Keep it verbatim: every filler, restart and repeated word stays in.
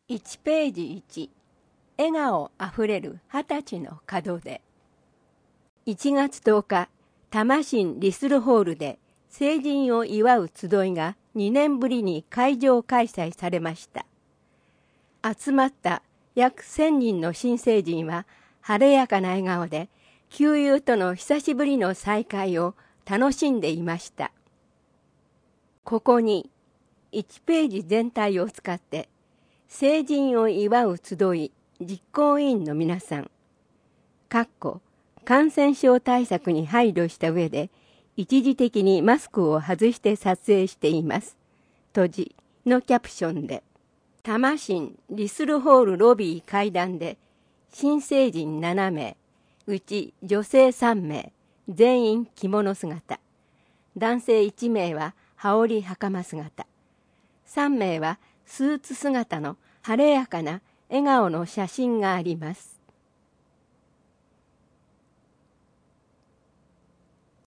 いちページいち、笑顔あふれる二十歳の門出。いちがつとおか、多摩市リスルホールで成人を祝う集いがにねんぶりに会場開催されました。集まった約せんにんの新成人は晴れやかな笑顔で旧友との久しぶりの再会を楽しんでいました。ここにいちページ全体を使って成人を祝う集い実行委員の皆さん、かっこ感染症対策に配慮した上で一時的にマスクを外して撮影しています。閉じのキャプションで、多摩市リスルホールロビー階段で新成人ななめい、うち女性さんめい、全員着物姿、男性いちめいは羽織袴姿、さんめいはスーツ姿の晴れやかな笑顔の写真があります。